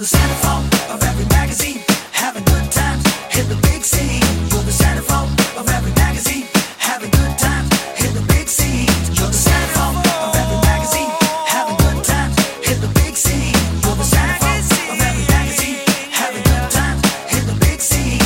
the centerfold of every magazine, having good times, hit the big scene. You're the centerfold of every magazine, having good times, hit the big scene. You're the centerfold of every magazine, having good times, hit the big scene. You're the centerfold of every magazine, having good times, hit the big scene.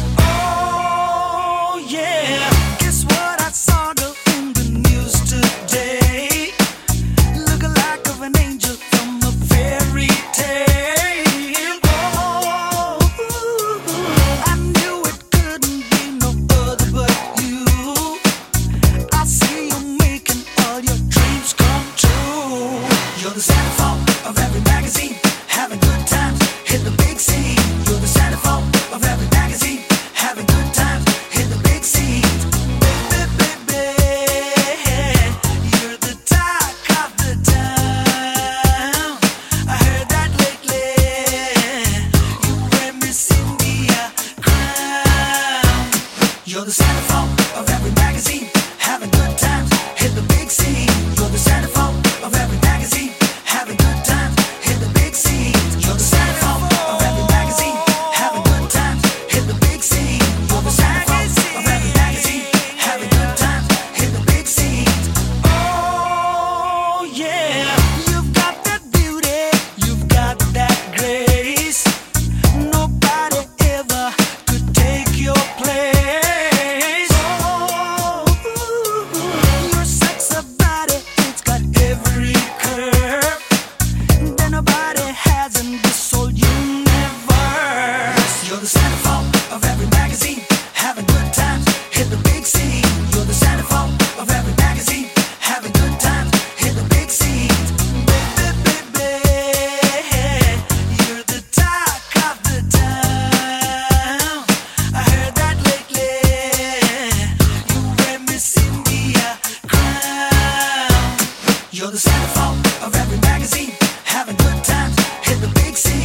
Oh yeah, guess what I saw in the news today? Looking like of an angel from a fairy tale. Oh, I knew it couldn't be no other but you. I see you making all your dreams come true. You're the centerfold of every magazine, having good times, hit the big scene. You're the centerfold of every magazine, having good times, hit the big scene. Baby, baby, you're the talk of the town. I heard that lately. You wear Miss India crown. You're the centerfold of every magazine, having good times, hit the big scene. You're the centerfold of every magazine, having good times, hit the big scene. You're the centerfold of every magazine, having good times, hit the big scene. You're the centerfold of every magazine, having good times, hit the big scene. Oh yeah, you've got that beauty, you've got that grace. Nobody ever could take your place. Oh, your sexy body, it's got every curve that nobody has in this whole universe. You're the centerfold of every magazine, having good times, hit the big scene. You're the centerfold of every magazine, having good times, hit the big scene. Baby, baby, you're the talk of the town. I heard that lately. You wear Miss India crown. You're the centerfold of every magazine, having good times, hit the big scene.